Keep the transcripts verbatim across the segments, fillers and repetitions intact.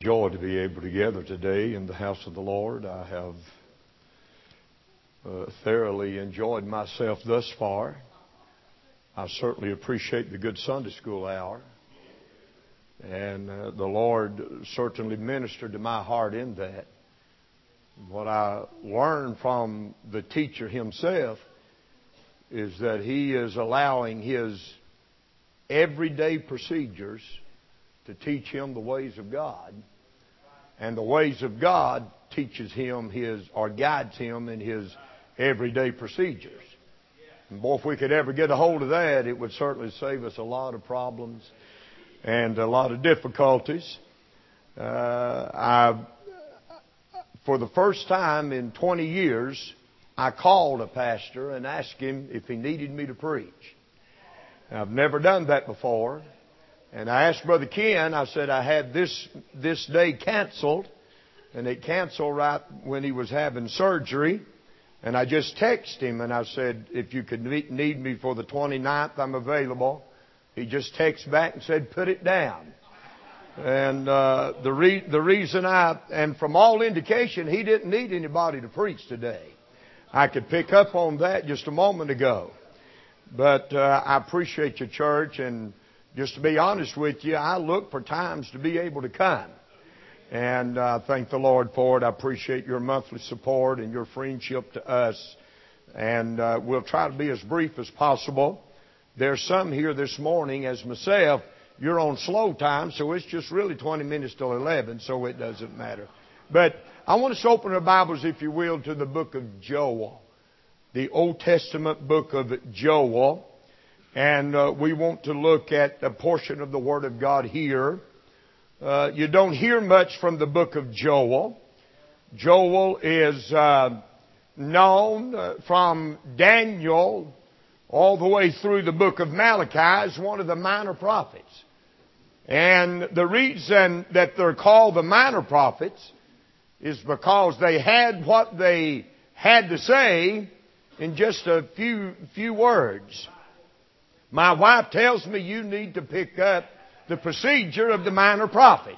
Joy to be able to gather today in the house of the Lord. I have uh, thoroughly enjoyed myself thus far. I certainly appreciate the good Sunday school hour. And uh, the Lord certainly ministered to my heart in that. What I learned from the teacher himself is that he is allowing his everyday procedures to teach him the ways of God. And the ways of God teaches him his, or guides him in his everyday procedures. And boy, if we could ever get a hold of that, it would certainly save us a lot of problems and a lot of difficulties. Uh, I, for the first time in twenty years, I called a pastor and asked him if he needed me to preach. I've never done that before. And I asked Brother Ken, I said, I had this this day canceled. And it canceled right when he was having surgery. And I just texted him and I said, if you could need me for the twenty-ninth, I'm available. He just texted back and said, put it down. And uh, the re- the reason I, and from all indication, he didn't need anybody to preach today. I could pick up on that just a moment ago. But uh, I appreciate your church, and just to be honest with you, I look for times to be able to come. And I uh, thank the Lord for it. I appreciate your monthly support and your friendship to us. And uh, we'll try to be as brief as possible. There's some here this morning, as myself, you're on slow time, so it's just really twenty minutes till eleven, so it doesn't matter. But I want us to open our Bibles, if you will, to the book of Joel, the Old Testament book of Joel. And uh, we want to look at a portion of the Word of God here. Uh, you don't hear much from the book of Joel. Joel is uh, known uh, from Daniel all the way through the book of Malachi as one of the minor prophets. And the reason that they're called the minor prophets is because they had what they had to say in just a few few words. My wife tells me you need to pick up the procedure of the minor prophets.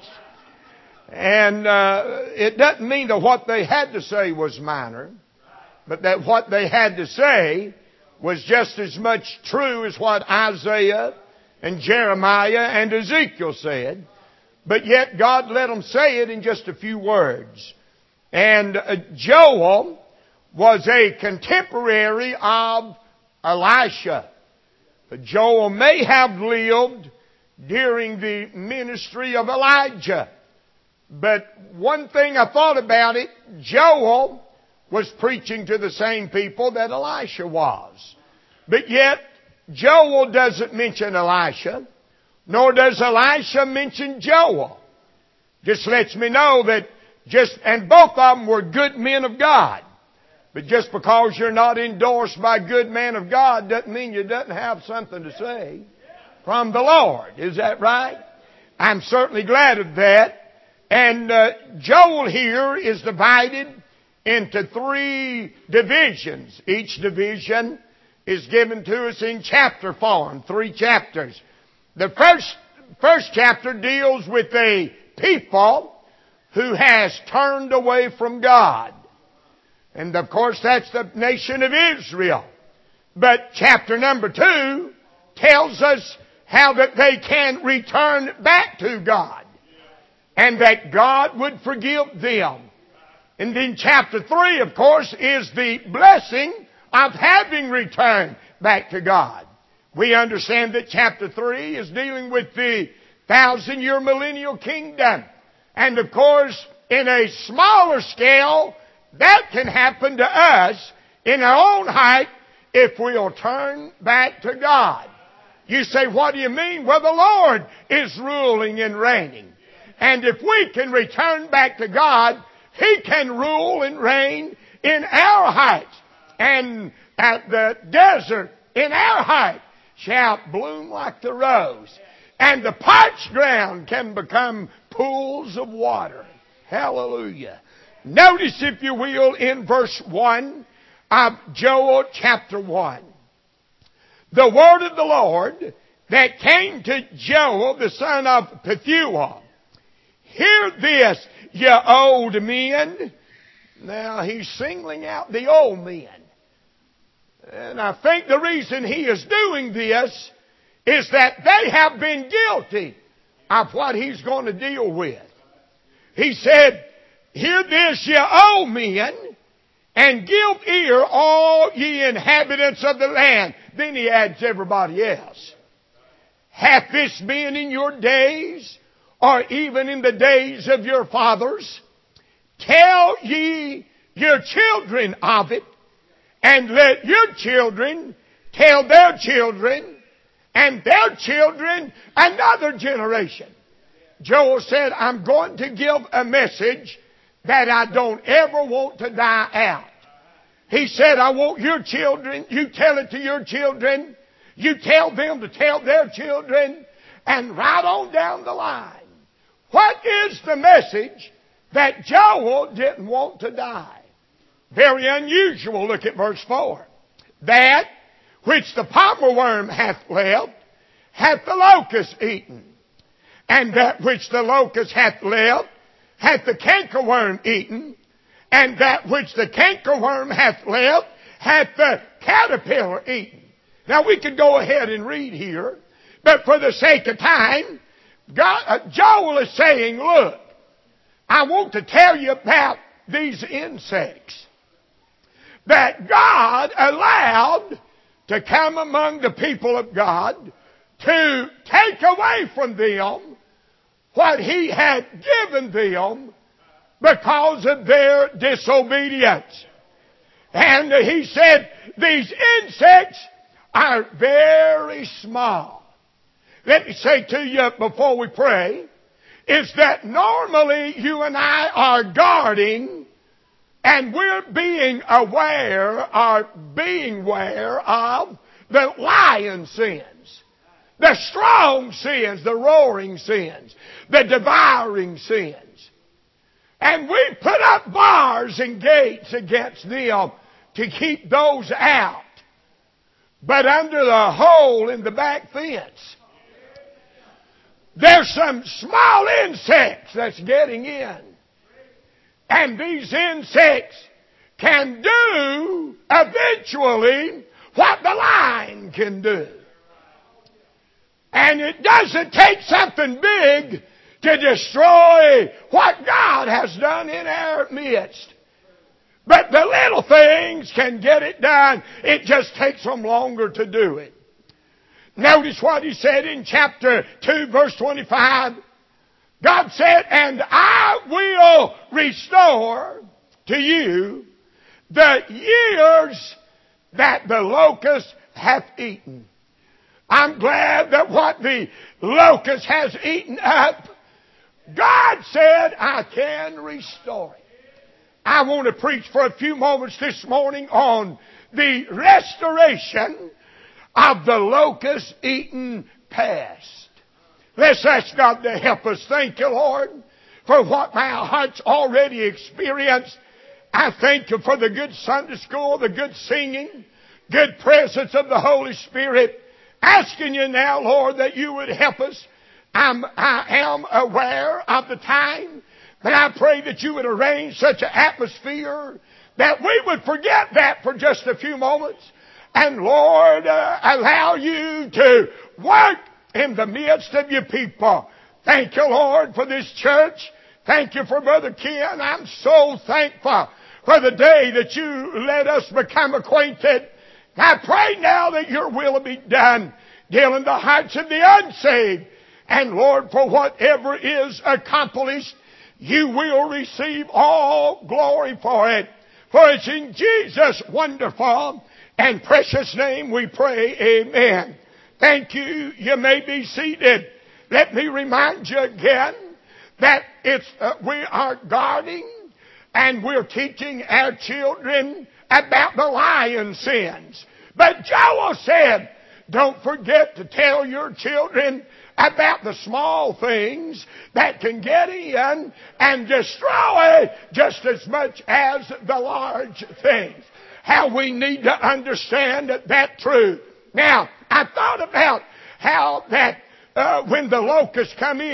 And uh, it doesn't mean that what they had to say was minor, but that what they had to say was just as much true as what Isaiah and Jeremiah and Ezekiel said. But yet God let them say it in just a few words. And uh, Joel was a contemporary of Elisha. Joel may have lived during the ministry of Elijah. But one thing I thought about it, Joel was preaching to the same people that Elisha was. But yet, Joel doesn't mention Elisha, nor does Elisha mention Joel. Just lets me know that just, and both of them were good men of God. But just because you're not endorsed by a good man of God doesn't mean you doesn't have something to say from the Lord. Is that right? I'm certainly glad of that. And uh, Joel here is divided into three divisions. Each division is given to us in chapter form, three chapters. The first, first chapter deals with a people who has turned away from God. And of course that's the nation of Israel. But chapter number two tells us how that they can return back to God. And that God would forgive them. And then chapter three, of course, is the blessing of having returned back to God. We understand that chapter three is dealing with the thousand year millennial kingdom. And of course, in a smaller scale, that can happen to us in our own height if we'll turn back to God. You say, what do you mean? Well, the Lord is ruling and reigning. And if we can return back to God, He can rule and reign in our heights. And at the desert in our height shall bloom like the rose. And the parched ground can become pools of water. Hallelujah. Notice, if you will, in verse one of Joel chapter one. The word of the Lord that came to Joel, the son of Pethuel. hear this, ye old men. Now he's singling out the old men. And I think the reason he is doing this is that they have been guilty of what he's going to deal with. He said, hear this, ye old men, and give ear, all ye inhabitants of the land. Then he adds everybody else. Hath this been in your days, or even in the days of your fathers? Tell ye your children of it, and let your children tell their children, and their children another generation. Joel said, I'm going to give a message that I don't ever want to die out. He said, I want your children, you tell it to your children, you tell them to tell their children, and right on down the line. What is the message that Joel didn't want to die? Very unusual. Look at verse four. That which the palmer worm hath left, hath the locust eaten. And that which the locust hath left, hath the cankerworm eaten. And that which the cankerworm hath left, hath the caterpillar eaten. Now we could go ahead and read here, but for the sake of time, God, uh, Joel is saying, look, I want to tell you about these insects that God allowed to come among the people of God to take away from them what He had given them because of their disobedience. And He said these insects are very small. Let me say to you before we pray, is that normally you and I are guarding and we're being aware or being aware of the lion sins, the strong sins, the roaring sins, the devouring sins. And we put up bars and gates against them to keep those out. But under the hole in the back fence, there's some small insects that's getting in. And these insects can do eventually what the lion can do. And it doesn't take something big to destroy what God has done in our midst. But the little things can get it done. It just takes them longer to do it. Notice what He said in chapter two, verse twenty-five. God said, and I will restore to you the years that the locust hath eaten. I'm glad that what the locust has eaten up, God said, I can restore it. I want to preach for a few moments this morning on the restoration of the locust-eaten past. Let's ask God to help us. Thank you, Lord, for what my heart's already experienced. I thank You for the good Sunday school, the good singing, good presence of the Holy Spirit. Asking You now, Lord, that You would help us. I'm, I am aware of the time, but I pray that You would arrange such an atmosphere that we would forget that for just a few moments. And Lord, uh, allow You to work in the midst of Your people. Thank You, Lord, for this church. Thank You for Brother Ken. I'm so thankful for the day that You let us become acquainted. I pray now that Your will will be done, dealing the hearts of the unsaved. And Lord, for whatever is accomplished, You will receive all glory for it. For it's in Jesus' wonderful and precious name we pray. Amen. Thank you. You may be seated. Let me remind you again that it's uh, we are guarding and we're teaching our children about the lion sins. But Joel said, don't forget to tell your children about the small things that can get in and destroy just as much as the large things. How we need to understand that truth. Now, I thought about how that uh, when the locusts come in,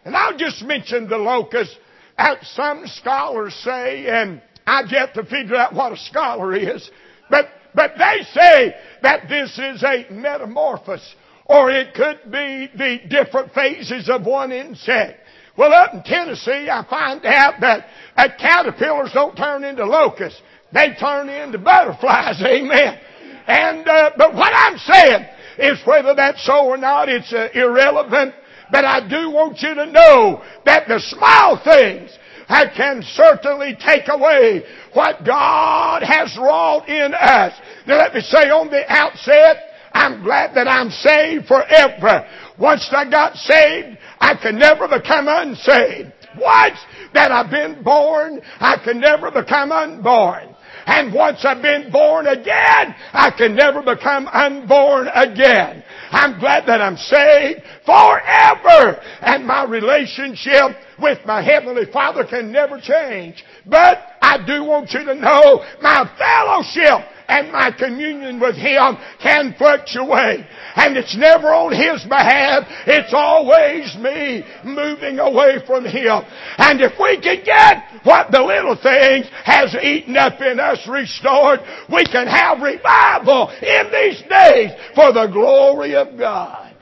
And I'll just mention the locust. As some scholars say, and I've yet to figure out what a scholar is, but, but they say that this is a metamorphosis, or it could be the different phases of one insect. Well, up in Tennessee, I find out that uh, caterpillars don't turn into locusts. They turn into butterflies, amen. And, uh, but what I'm saying is whether that's so or not, it's uh, irrelevant. But I do want you to know that the small things I can certainly take away what God has wrought in us. Now let me say on the outset, I'm glad that I'm saved forever. Once I got saved, I could never become unsaved. Once that I've been born, I can never become unborn. And once I've been born again, I can never become unborn again. I'm glad that I'm saved forever. And my relationship with my Heavenly Father can never change. But I do want you to know my fellowship and my communion with Him can fluctuate. And it's never on His behalf. It's always me moving away from Him. And if we can get what the little thing has eaten up in us restored, we can have revival in these days for the glory of God.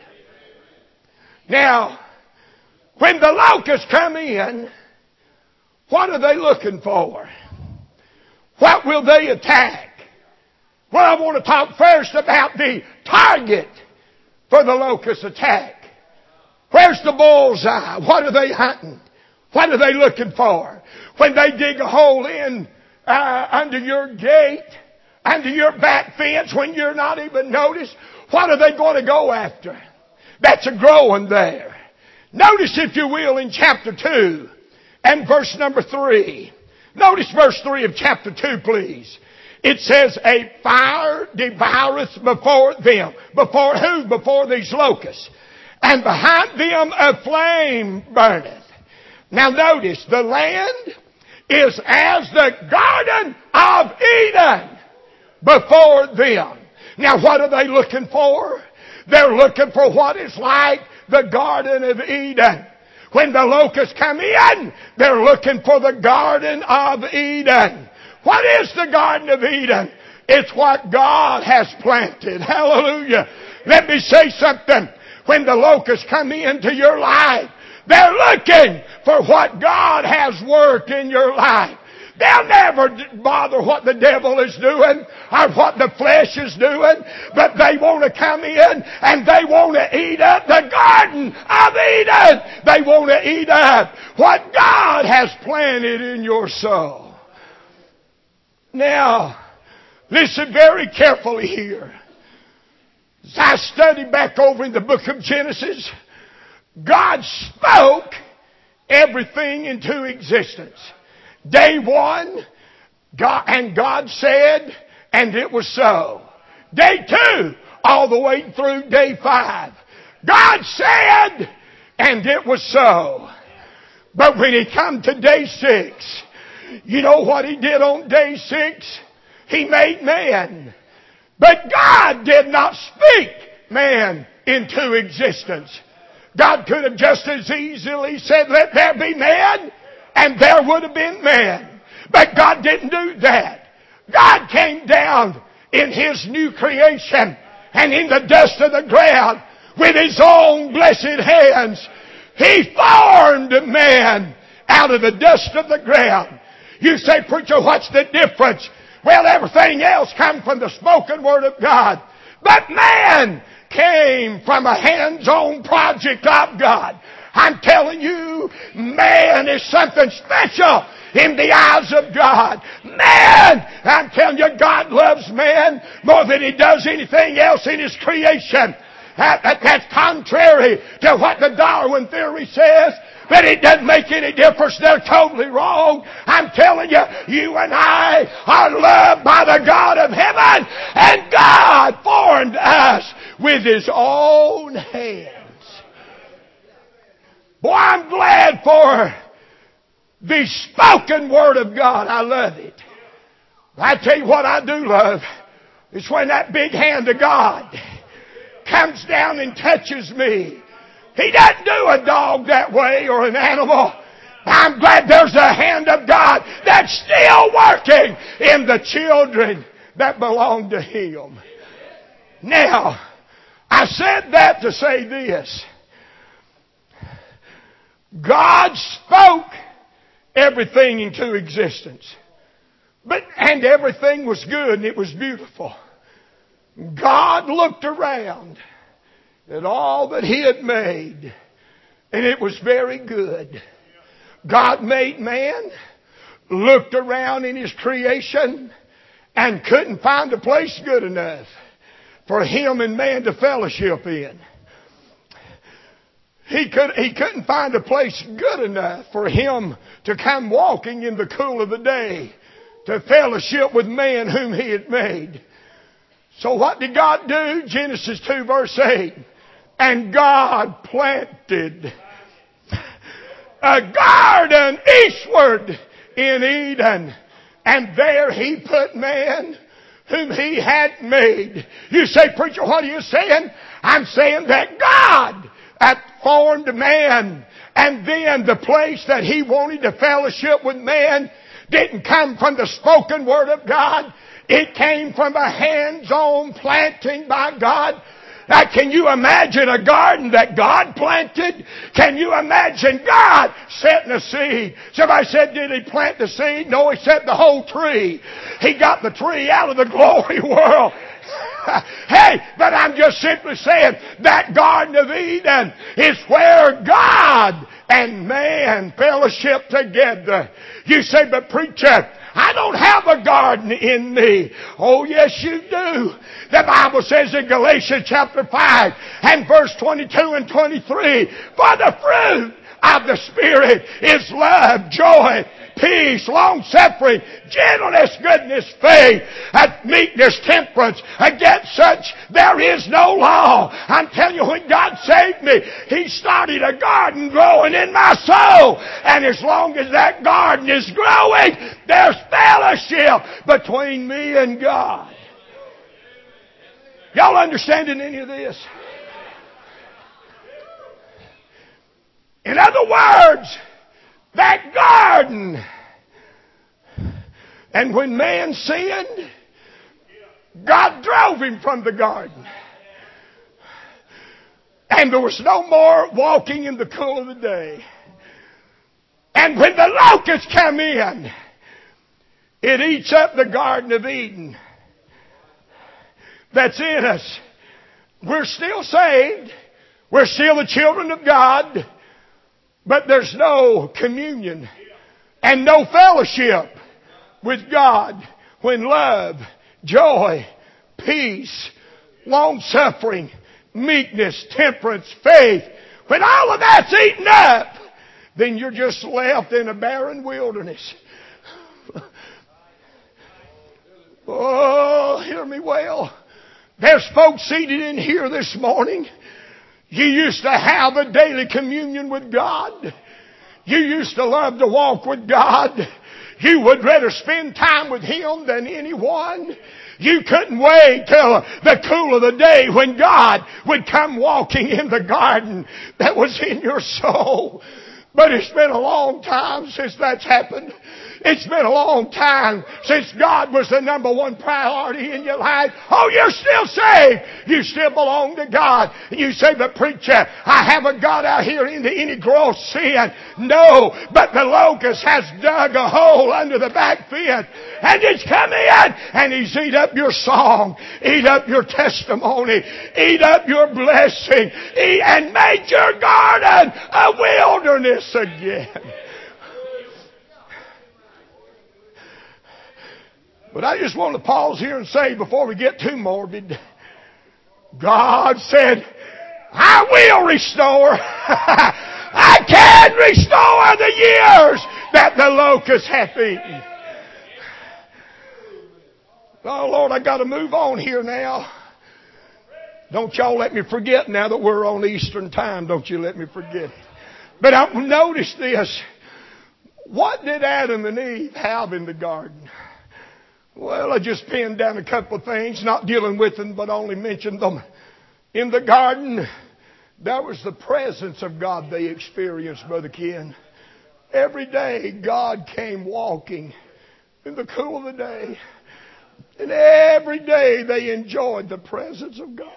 Now, when the locusts come in, what are they looking for? What will they attack? Well, I want to talk first about the target for the locust attack. Where's the bullseye? What are they hunting? What are they looking for? When they dig a hole in uh, under your gate, under your back fence, when you're not even noticed, what are they going to go after? That's a growing there. Notice, if you will, in chapter two and verse number three. Notice verse three of chapter two, please. It says, a fire devoureth before them. Before who? Before these locusts. And behind them a flame burneth. Now notice, the land is as the Garden of Eden before them. Now what are they looking for? They're looking for what is like the Garden of Eden. When the locusts come in, they're looking for the Garden of Eden. What is the Garden of Eden? It's what God has planted. Hallelujah. Let me say something. When the locusts come into your life, they're looking for what God has worked in your life. They'll never bother what the devil is doing or what the flesh is doing, but they want to come in and they want to eat up the Garden of Eden. They want to eat up what God has planted in your soul. Now, listen very carefully here. As I study back over in the book of Genesis, God spoke everything into existence. Day one, God, and God said, and it was so. Day two, all the way through day five, God said, and it was so. But when He come to day six, you know what He did on day six? He made man. But God did not speak man into existence. God could have just as easily said, let there be man, and there would have been man. But God didn't do that. God came down in His new creation and in the dust of the ground with His own blessed hands. He formed man out of the dust of the ground. You say, preacher, what's the difference? Well, everything else comes from the spoken word of God. But man came from a hands-on project of God. I'm telling you, man is something special in the eyes of God. Man, I'm telling you, God loves man more than He does anything else in His creation. That, that, that's contrary to what the Darwin theory says. But it doesn't make any difference. They're totally wrong. I'm telling you, you and I are loved by the God of heaven. And God formed us with His own hands. Boy, I'm glad for the spoken word of God. I love it. I tell you what I do love. It's when that big hand of God comes down and touches me. He doesn't do a dog that way or an animal. I'm glad there's a hand of God that's still working in the children that belong to Him. Now, I said that to say this. God spoke everything into existence. But, and everything was good and it was beautiful. God looked around at all that He had made, and it was very good. God made man, looked around in His creation, and couldn't find a place good enough for Him and man to fellowship in. He, could, he couldn't find a place good enough for Him to come walking in the cool of the day to fellowship with man whom He had made. So what did God do? Genesis two verse eight. And God planted a garden eastward in Eden. And there He put man whom He had made. You say, preacher, what are you saying? I'm saying that God had formed man. And then the place that He wanted to fellowship with man didn't come from the spoken word of God. It came from a hands-on planting by God. Now, can you imagine a garden that God planted? Can you imagine God setting a seed? Somebody said, did He plant the seed? No, He set the whole tree. He got the tree out of the glory world. Hey, but I'm just simply saying that Garden of Eden is where God and man fellowship together. You say, but preacher, I don't have a garden in me. Oh, yes, you do. The Bible says in Galatians chapter five and verse twenty-two and twenty-three, for the fruit of the Spirit is love, joy, peace, long-suffering, gentleness, goodness, faith, meekness, temperance. Against such there is no law. I'm telling you, when God saved me, He started a garden growing in my soul. And as long as that garden is growing, there's fellowship between me and God. Y'all understanding any of this? In other words, that garden. And when man sinned, God drove him from the garden. And there was no more walking in the cool of the day. And when the locusts come in, it eats up the Garden of Eden that's in us. We're still saved. We're still the children of God. But there's no communion and no fellowship with God when love, joy, peace, long-suffering, meekness, temperance, faith, when all of that's eaten up, then you're just left in a barren wilderness. Oh, hear me well. There's folks seated in here this morning. You used to have a daily communion with God. You used to love to walk with God. You would rather spend time with Him than anyone. You couldn't wait till the cool of the day when God would come walking in the garden that was in your soul. But it's been a long time since that's happened. It's been a long time since God was the number one priority in your life. Oh, you're still saved. You still belong to God. And you say, but preacher, I haven't got out here into any gross sin. No, but the locust has dug a hole under the back fence. And it's come in and he's eat up your song, eat up your testimony, eat up your blessing, eat, and made your garden a wilderness again. But I just want to pause here and say before we get too morbid, God said, I will restore. I can restore the years that the locust hath eaten. Oh, Lord, I got to move on here now. Don't y'all let me forget now that we're on Eastern time. Don't you let me forget. But I, notice this. What did Adam and Eve have in the garden? Well, I just pinned down a couple of things, not dealing with them, but only mentioned them. In the garden, That was the presence of God they experienced, Brother Ken. Every day God came walking in the cool of the day. And every day they enjoyed the presence of God.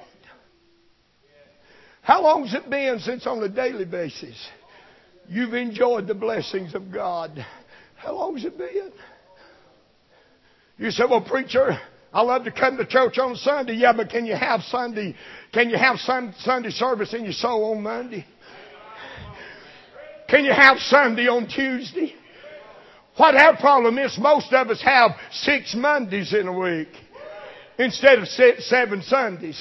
How long has it been since on a daily basis you've enjoyed the blessings of God? How long has it been? You say, well, preacher, I love to come to church on Sunday. Yeah, but can you have Sunday, can you have Sunday service in your soul on Monday? Can you have Sunday on Tuesday? What our problem is, most of us have six Mondays in a week instead of seven Sundays.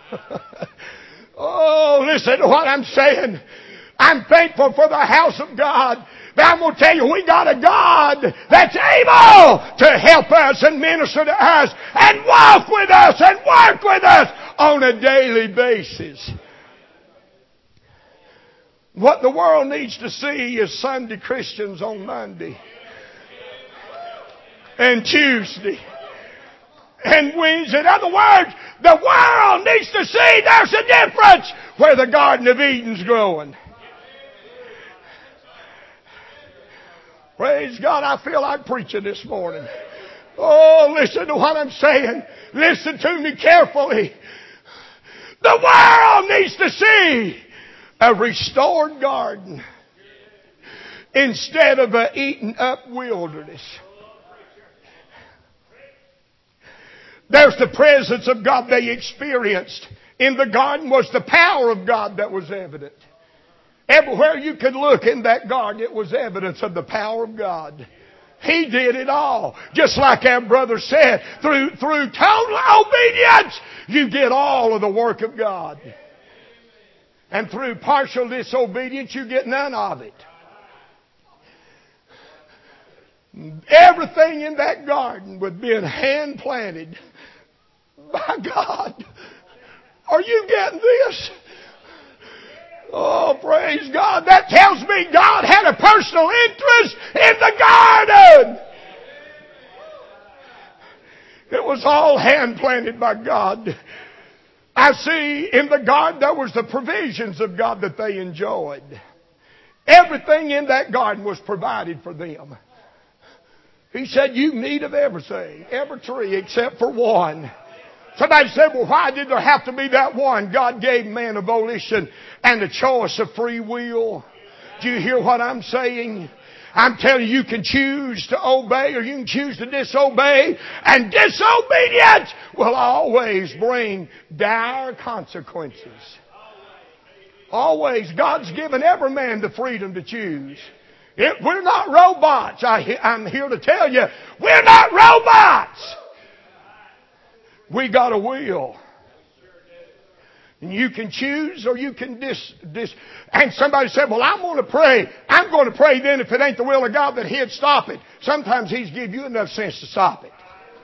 Oh, listen to what I'm saying. I'm thankful for the house of God. But I'm going to tell you, we got a God that's able to help us and minister to us and walk with us and work with us on a daily basis. What the world needs to see is Sunday Christians on Monday and Tuesday and Wednesday. In other words, the world needs to see there's a difference where the Garden of Eden's growing. Praise God, I feel like preaching this morning. Oh, listen to what I'm saying. Listen to me carefully. The world needs to see a restored garden instead of an eaten up wilderness. There's the presence of God they experienced. In the garden was the power of God that was evident. Everywhere you could look in that garden, it was evidence of the power of God. He did it all. Just like our brother said, through, through total obedience, you get all of the work of God. And through partial disobedience, you get none of it. Everything in that garden was being hand planted by God. Are you getting this? Oh, praise God. That tells me God had a personal interest in the garden. It was all hand planted by God. I see in the garden there was the provisions of God that they enjoyed. Everything in that garden was provided for them. He said, you need of everything, every tree except for one. Somebody said, well, why did there have to be that one? God gave man a volition and a choice of free will. Do you hear what I'm saying? I'm telling you, you can choose to obey or you can choose to disobey. And disobedience will always bring dire consequences. Always. God's given every man the freedom to choose. It, we're not robots. I, I'm here to tell you, we're not robots. We got a will. And you can choose or you can dis, dis. And somebody said, well, I'm going to pray. I'm going to pray then if it ain't the will of God that He'd stop it. Sometimes He's give you enough sense to stop it.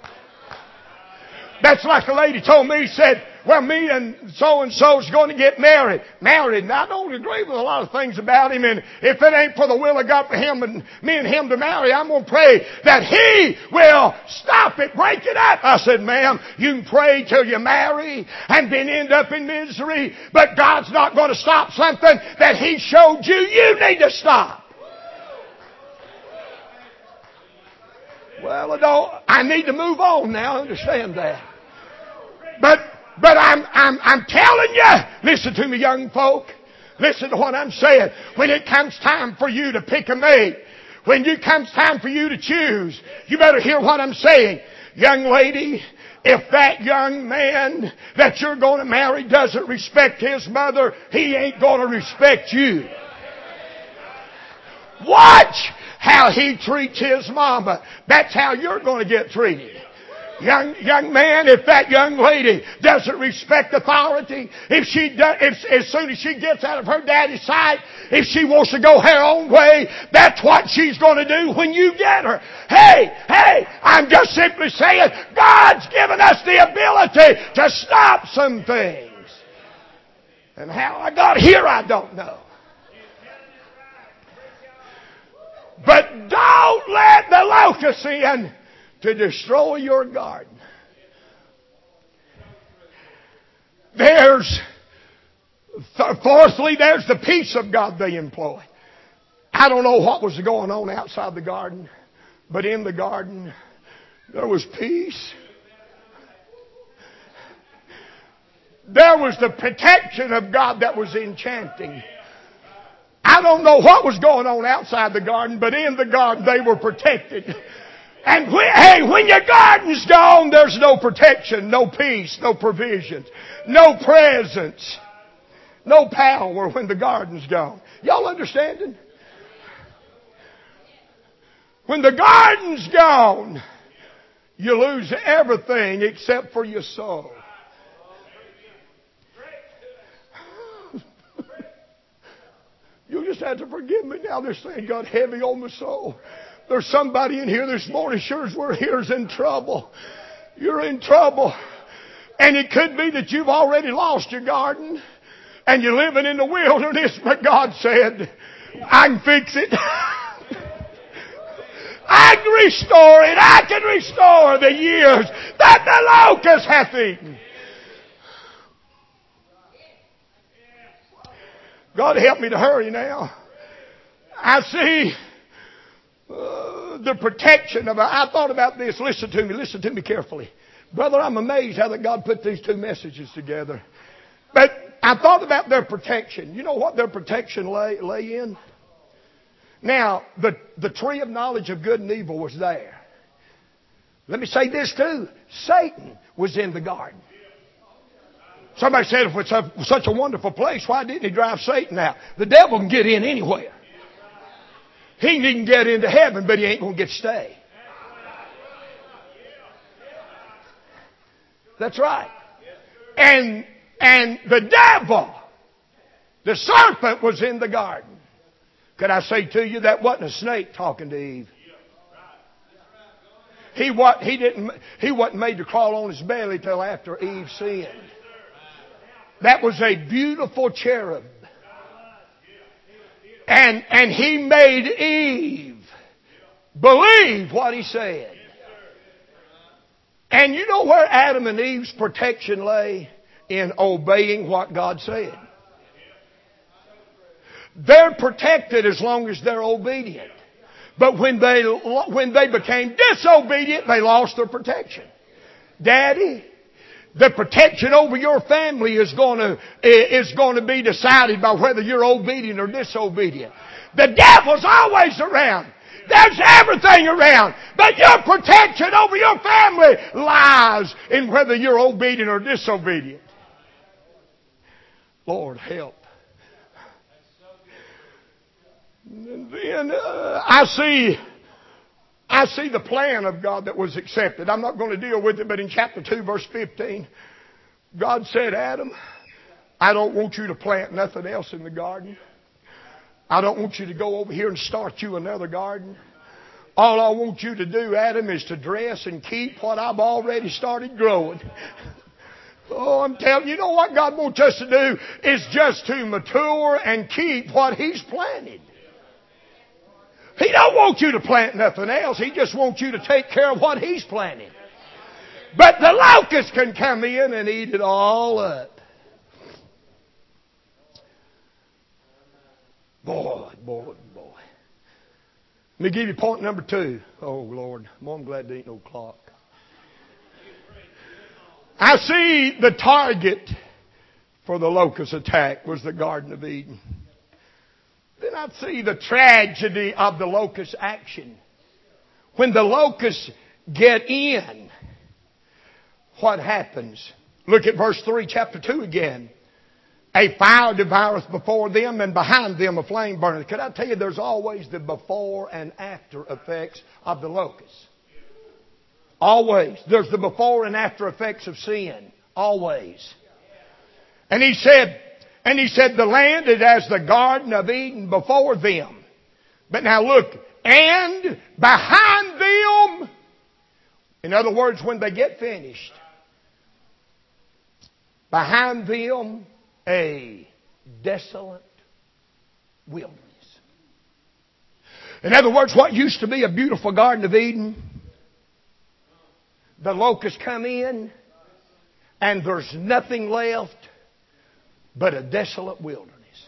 That's like a lady told me, said, well, me and so-and-so's going to get married. Married. And I don't agree with a lot of things about him. And if it ain't for the will of God for him and me and him to marry, I'm going to pray that He will stop it, break it up. I said, ma'am, you can pray till you marry and then end up in misery. But God's not going to stop something that He showed you you need to stop. Well, I don't, I need to move on now. I understand that. But, but I'm, I'm, I'm telling you, listen to me, young folk. Listen to what I'm saying. When it comes time for you to pick a mate, when it comes time for you to choose, you better hear what I'm saying. Young lady, if that young man that you're going to marry doesn't respect his mother, he ain't going to respect you. Watch how he treats his mama. That's how you're going to get treated. Young young man, if that young lady doesn't respect authority, if she does, if as soon as she gets out of her daddy's sight, if she wants to go her own way, that's what she's going to do when you get her. Hey, hey, I'm just simply saying, God's given us the ability to stop some things. And how I got here, I don't know. But don't let the locust in to destroy your garden. There's Th- fourthly, there's the peace of God they employ. I don't know what was going on outside the garden, but in the garden, there was peace. There was the protection of God that was enchanting. I don't know what was going on outside the garden, but in the garden they were protected. And when, hey, when your garden's gone, there's no protection, no peace, no provision, no presence, no power when the garden's gone. Y'all understanding? When the garden's gone, you lose everything except for your soul. You just have to forgive me now. This thing got heavy on my soul. There's somebody in here this morning, sure as we're here, is in trouble. You're in trouble. And it could be that you've already lost your garden and you're living in the wilderness, but God said, I can fix it. I can restore it. I can restore the years that the locust hath eaten. God help me to hurry now. I see uh, the protection of... I thought about this. Listen to me. Listen to me carefully. Brother, I'm amazed how that God put these two messages together. But I thought about their protection. You know what their protection lay, lay in? Now, the, the tree of knowledge of good and evil was there. Let me say this too. Satan was in the garden. Somebody said, if it's a, such a wonderful place, why didn't he drive Satan out? The devil can get in anywhere. He can even get into heaven, but he ain't going to get to stay. That's right. And, and the devil, the serpent, was in the garden. Could I say to you, that wasn't a snake talking to Eve. He, what, he, didn't, he wasn't made to crawl on his belly till after Eve sinned. That was a beautiful cherub. And, and he made Eve believe what he said. And you know where Adam and Eve's protection lay? In obeying what God said. They're protected as long as they're obedient. But when they, when they became disobedient, they lost their protection. Daddy, the protection over your family is going to, is going to be decided by whether you're obedient or disobedient. The devil's always around. There's everything around. But your protection over your family lies in whether you're obedient or disobedient. Lord, help. And then uh, I see... I see the plan of God that was accepted. I'm not going to deal with it, but in chapter two, verse fifteen, God said, Adam, I don't want you to plant nothing else in the garden. I don't want you to go over here and start you another garden. All I want you to do, Adam, is to dress and keep what I've already started growing. Oh, I'm telling you, you know what God wants us to do is just to mature and keep what He's planted. He don't want you to plant nothing else. He just wants you to take care of what He's planted. But the locust can come in and eat it all up. Boy, boy, boy. Let me give you point number two. Oh, Lord. Well, I'm glad there ain't no clock. I see the target for the locust attack was the Garden of Eden. Then I see the tragedy of the locust action. When the locusts get in, what happens? Look at verse three, chapter two again. A fire devoureth before them, and behind them a flame burneth. Could I tell you, there's always the before and after effects of the locusts. Always. There's the before and after effects of sin. Always. And he said, and he said, the land is as the Garden of Eden before them. But now look, and behind them, in other words, when they get finished, behind them, a desolate wilderness. In other words, what used to be a beautiful Garden of Eden, the locusts come in and there's nothing left but a desolate wilderness.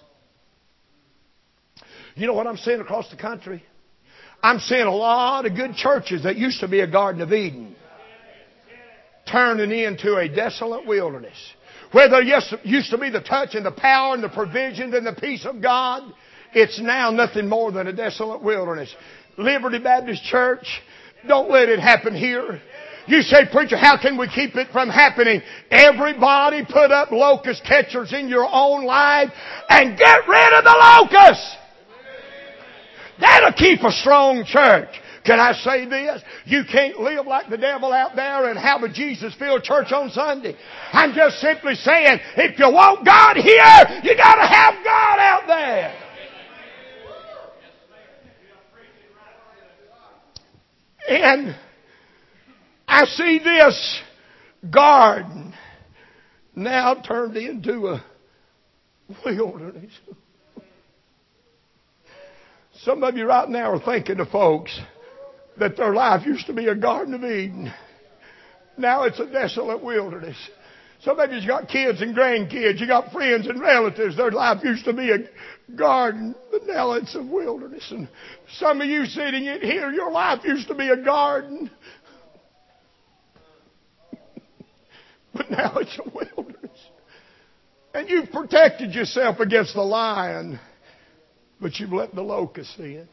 You know what I'm seeing across the country? I'm seeing a lot of good churches that used to be a Garden of Eden turning into a desolate wilderness. Where there used to be the touch and the power and the provision and the peace of God, it's now nothing more than a desolate wilderness. Liberty Baptist Church, don't let it happen here. You say, preacher, how can we keep it from happening? Everybody put up locust catchers in your own life and get rid of the locusts. That'll keep a strong church. Can I say this? You can't live like the devil out there and have a Jesus-filled church on Sunday. I'm just simply saying, if you want God here, you got to have God out there. And I see this garden now turned into a wilderness. Some of you right now are thinking of folks that their life used to be a Garden of Eden. Now it's a desolate wilderness. Some of you's got kids and grandkids. You got friends and relatives. Their life used to be a garden, but now it's a wilderness. And some of you sitting in here, your life used to be a garden, but now it's a wilderness. And you've protected yourself against the lion, but you've let the locusts in.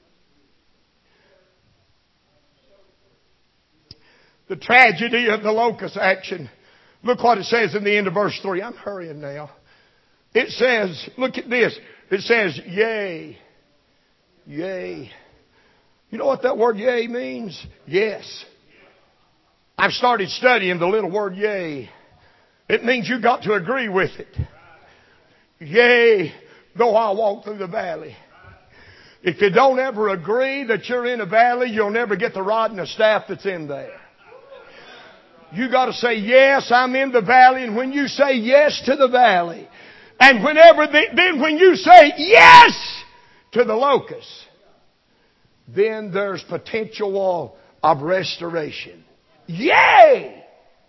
The tragedy of the locust action. Look what it says in the end of verse three. I'm hurrying now. It says, look at this. It says, yea. Yea. You know what that word yea means? Yes. I've started studying the little word yea. It means you got to agree with it. Yea, though I walk through the valley. If you don't ever agree that you're in a valley, you'll never get the rod and the staff that's in there. You got to say, yes, I'm in the valley. And when you say yes to the valley, and whenever the, then when you say yes to the locusts, then there's potential of restoration. Yay!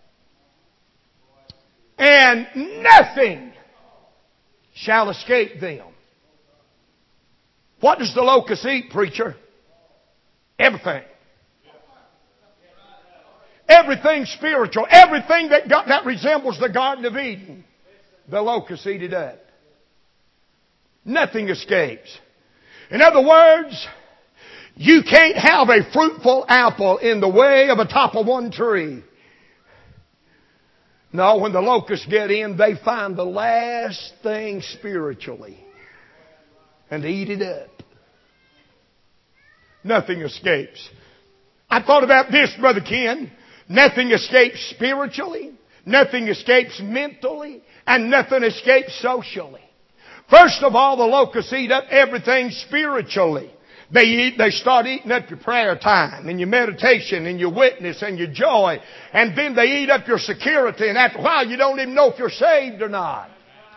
And nothing shall escape them. What does the locust eat, preacher? Everything. Everything spiritual. Everything that got, that resembles the Garden of Eden. The locusts eat it up. Nothing escapes. In other words, you can't have a fruitful apple in the way of a top of one tree. No, when the locusts get in, they find the last thing spiritually and eat it up. Nothing escapes. I thought about this, Brother Ken. Nothing escapes spiritually, nothing escapes mentally, and nothing escapes socially. First of all, the locusts eat up everything spiritually. They eat, they start eating up your prayer time and your meditation and your witness and your joy. And then they eat up your security. And after a while, you don't even know if you're saved or not.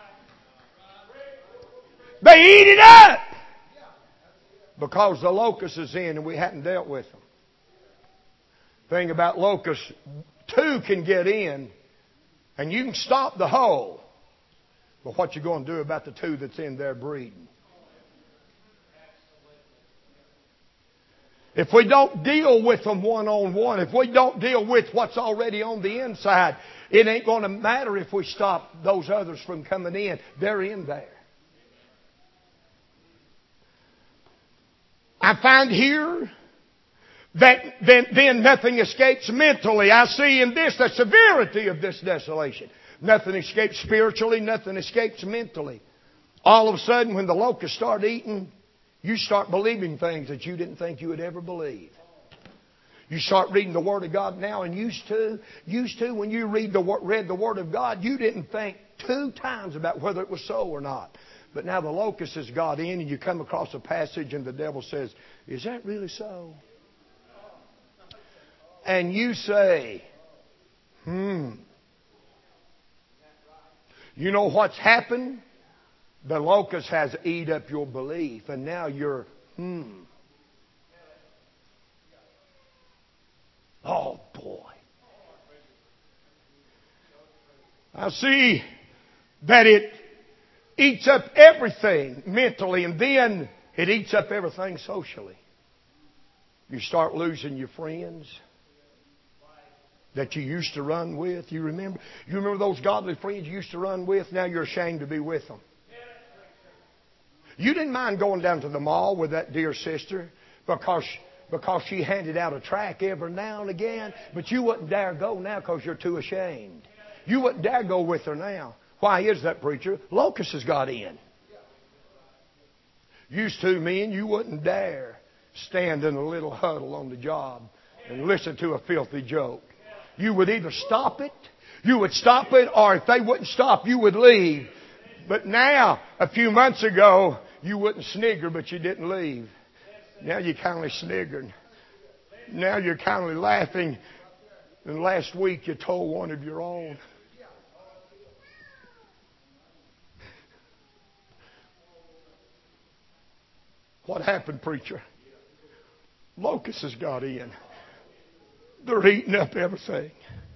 They eat it up because the locust is in and we hadn't dealt with them. Thing about locusts, two can get in and you can stop the whole. But what you going to do about the two that's in there breeding? If we don't deal with them one on one, if we don't deal with what's already on the inside, it ain't going to matter if we stop those others from coming in. They're in there. I find here that then, then nothing escapes mentally. I see in this the severity of this desolation. Nothing escapes spiritually, nothing escapes mentally. All of a sudden, when the locusts start eating, you start believing things that you didn't think you would ever believe. You start reading the Word of God now, and used to, used to when you read the read the Word of God, you didn't think two times about whether it was so or not. But now the locust has got in, and you come across a passage, and the devil says, "Is that really so?" And you say, hmm. You know what's happened? The locust has eat up your belief, and now you're, hmm. Oh, boy. I see that it eats up everything mentally, and then it eats up everything socially. You start losing your friends that you used to run with. You remember? You remember those godly friends you used to run with? Now you're ashamed to be with them. You didn't mind going down to the mall with that dear sister because, because she handed out a tract every now and again, but you wouldn't dare go now because you're too ashamed. You wouldn't dare go with her now. Why is that, preacher? Locusts has got in. Used to, men, you wouldn't dare stand in a little huddle on the job and listen to a filthy joke. You would either stop it, you would stop it, or if they wouldn't stop, you would leave. But now, a few months ago, you wouldn't snigger, but you didn't leave. Now you're kind of sniggering. Now you're kind of laughing. And last week you told one of your own. What happened, preacher? Locusts has got in. They're eating up everything.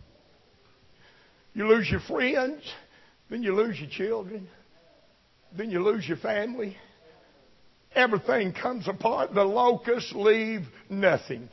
You lose your friends, then you lose your children, then you lose your family. Everything comes apart. The locusts leave nothing.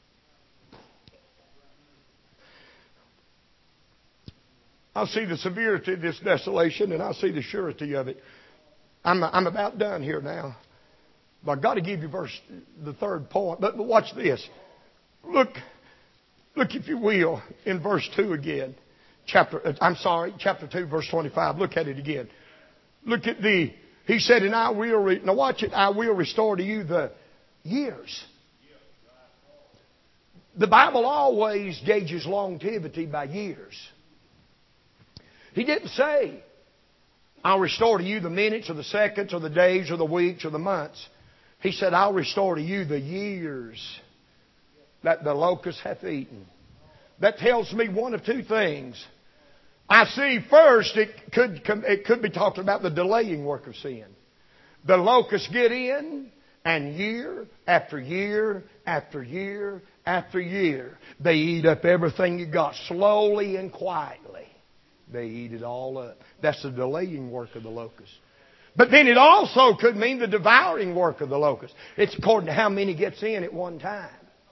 I see the severity of this desolation, and I see the surety of it. I'm, I'm about done here now. But I've got to give you verse, the third point. But, but watch this. Look, look if you will, in verse two again. Chapter, I'm sorry, chapter two, verse twenty-five. Look at it again. Look at the, he said, and I will, re, now watch it, I will restore to you the years. The Bible always gauges longevity by years. He didn't say, I'll restore to you the minutes or the seconds or the days or the weeks or the months. He said, I'll restore to you the years that the locust hath eaten. That tells me one of two things. I see first, it could, it could be talking about the delaying work of sin. The locusts get in, and year after year after year after year, they eat up everything you got, slowly and quietly. They eat it all up. That's the delaying work of the locust. But then it also could mean the devouring work of the locust. It's according to how many gets in at one time.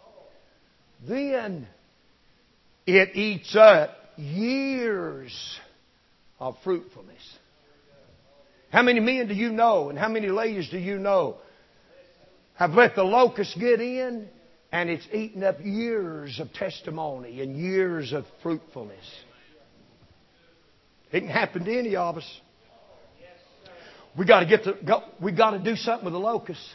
Then it eats up years of fruitfulness. How many men do you know and how many ladies do you know have let the locust get in, and it's eaten up years of testimony and years of fruitfulness? It can happen to any of us. We got to get the, go, we got to do something with the locusts.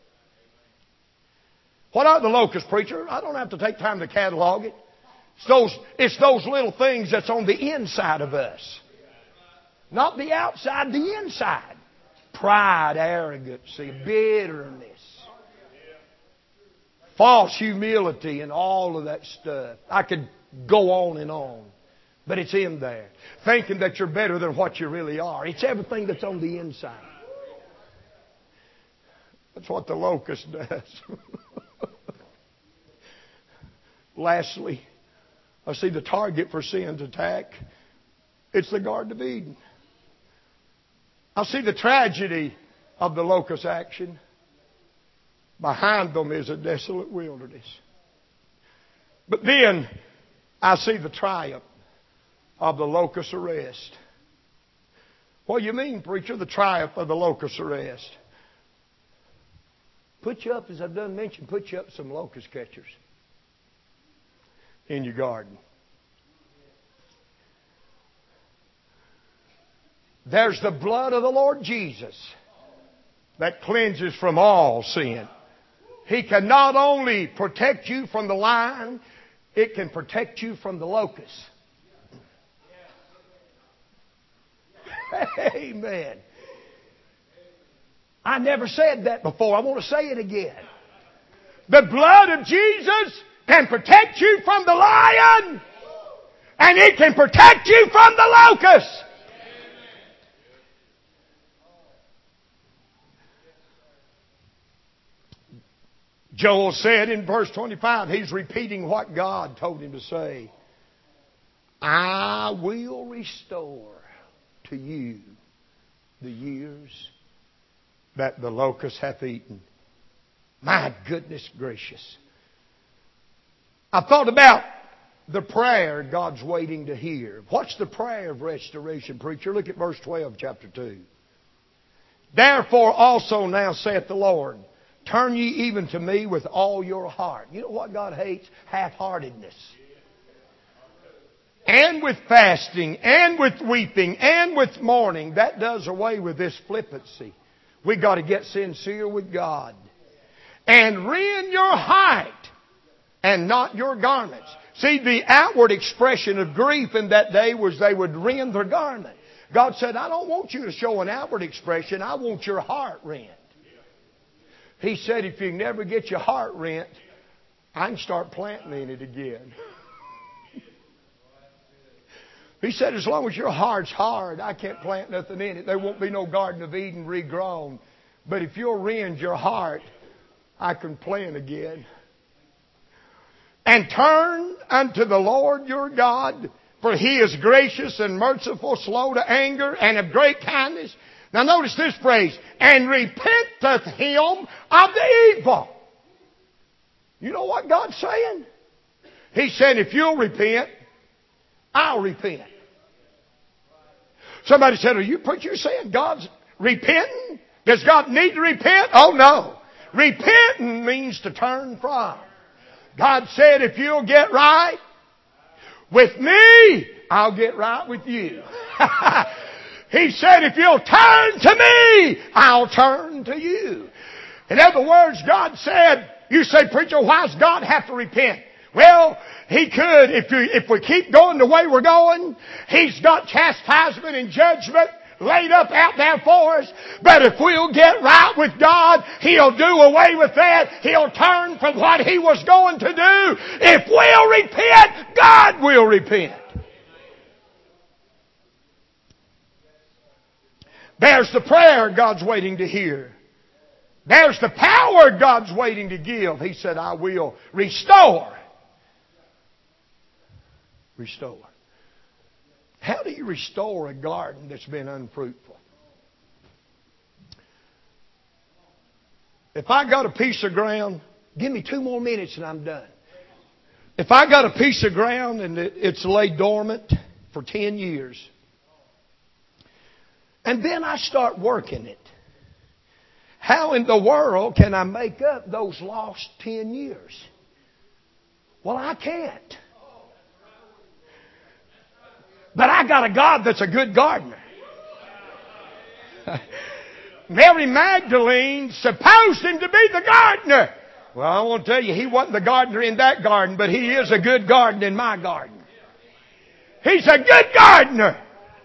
What are the locusts, preacher? I don't have to take time to catalog it. It's those, it's those little things that's on the inside of us. Not the outside, the inside. Pride, arrogancy, bitterness, false humility, and all of that stuff. I could go on and on. But it's in there. Thinking that you're better than what you really are. It's everything that's on the inside. That's what the locust does. Lastly, I see the target for sin's attack. It's the Garden of Eden. I see the tragedy of the locust action. Behind them is a desolate wilderness. But then I see the triumph of the locust arrest. What do you mean, preacher? The triumph of the locust arrest. Put you up, as I've done mentioned, put you up some locust catchers in your garden. There's the blood of the Lord Jesus that cleanses from all sin. He can not only protect you from the lion, it can protect you from the locust. Amen. I never said that before. I want to say it again. The blood of Jesus can protect you from the lion, and it can protect you from the locust. Joel said in verse twenty-five, he's repeating what God told him to say. I will restore to you the years that the locust hath eaten. My goodness gracious. I thought about the prayer God's waiting to hear. What's the prayer of restoration, preacher? Look at verse twelve, chapter two. Therefore also now saith the Lord, turn ye even to me with all your heart. You know what God hates? Half-heartedness. And with fasting, and with weeping, and with mourning. That does away with this flippancy. We've got to get sincere with God. And rend your heart, and not your garments. See, the outward expression of grief in that day was they would rend their garment. God said, I don't want you to show an outward expression. I want your heart rent. He said, if you never get your heart rent, I can start planting in it again. He said, as long as your heart's hard, I can't plant nothing in it. There won't be no Garden of Eden regrown. But if you'll rend your heart, I can plant again. And turn unto the Lord your God, for He is gracious and merciful, slow to anger, and of great kindness. Now notice this phrase, and repenteth Him of the evil. You know what God's saying? He said, if you'll repent, I'll repent. Somebody said, are you preacher saying God's repenting? Does God need to repent? Oh no. Repenting means to turn from. God said, if you'll get right with me, I'll get right with you. He said, if you'll turn to me, I'll turn to you. In other words, God said, you say, preacher, why does God have to repent? Well, He could if, you, if we keep going the way we're going. He's got chastisement and judgment laid up out there for us. But if we'll get right with God, He'll do away with that. He'll turn from what He was going to do. If we'll repent, God will repent. There's the prayer God's waiting to hear. There's the power God's waiting to give. He said, I will restore. Restore. How do you restore a garden that's been unfruitful? If I got a piece of ground, give me two more minutes and I'm done. If I got a piece of ground and it's laid dormant for ten years, and then I start working it, how in the world can I make up those lost ten years? Well, I can't. But I got a God that's a good gardener. Mary Magdalene supposed Him to be the gardener. Well, I want to tell you, He wasn't the gardener in that garden, but He is a good gardener in my garden. He's a good gardener.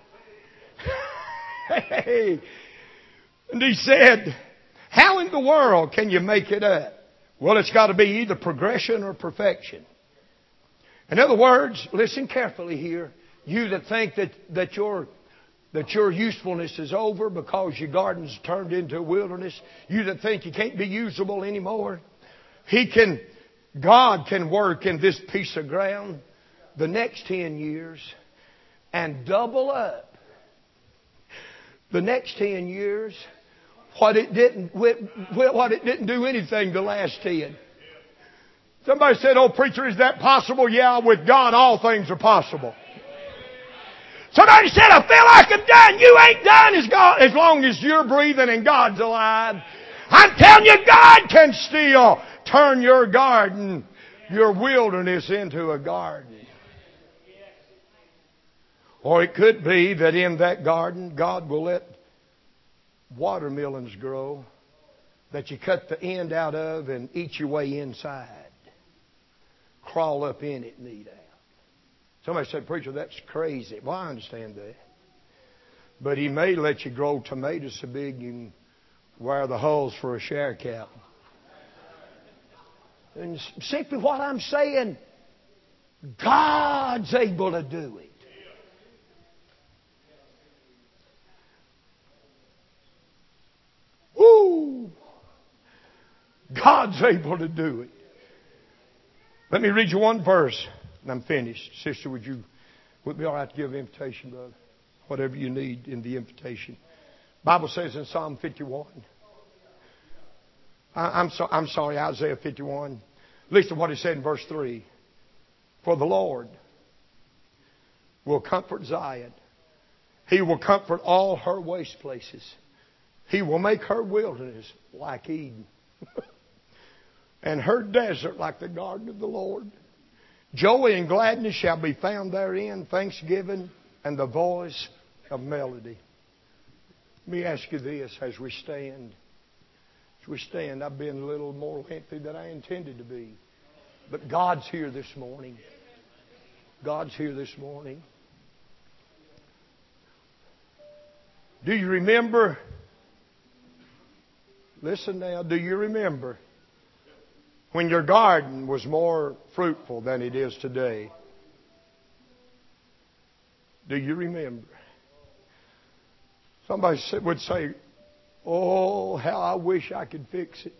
Hey. And He said, how in the world can you make it up? Well, it's got to be either progression or perfection. In other words, listen carefully here. You that think that, that your that your usefulness is over because your garden's turned into a wilderness. You that think you can't be usable anymore. He can, God can work in this piece of ground the next ten years and double up the next ten years what it didn't, what it didn't do anything the last ten. Somebody said, oh preacher, is that possible? Yeah, with God all things are possible. Somebody said, I feel like I'm done. You ain't done as, God, as long as you're breathing and God's alive. I'm telling you, God can still turn your garden, your wilderness into a garden. Or it could be that in that garden, God will let watermelons grow that you cut the end out of and eat your way inside. Crawl up in it and eat out. Somebody said, preacher, that's crazy. Well, I understand that. But He may let you grow tomatoes so big you can wire the hulls for a share cow. And simply what I'm saying, God's able to do it. Woo! God's able to do it. Let me read you one verse. And I'm finished. Sister, would you, would it be all right to give an invitation, brother? Whatever you need in the invitation. Bible says in Psalm fifty-one. I, I'm, so, I'm sorry, Isaiah fifty-one. Listen to what he said in verse three. For the Lord will comfort Zion. He will comfort all her waste places. He will make her wilderness like Eden. And her desert like the garden of the Lord. Joy and gladness shall be found therein, thanksgiving and the voice of melody. Let me ask you this as we stand. As we stand, I've been a little more lengthy than I intended to be. But God's here this morning. God's here this morning. Do you remember? Listen now, do you remember when your garden was more fruitful than it is today? Do you remember? Somebody would say, oh, how I wish I could fix it.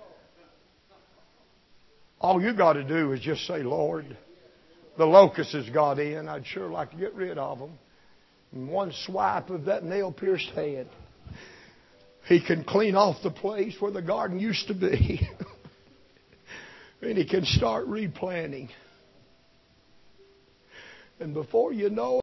All you got to do is just say, Lord, the locusts has got in. I'd sure like to get rid of them. And one swipe of that nail-pierced hand, He can clean off the place where the garden used to be. And He can start replanting. And before you know it,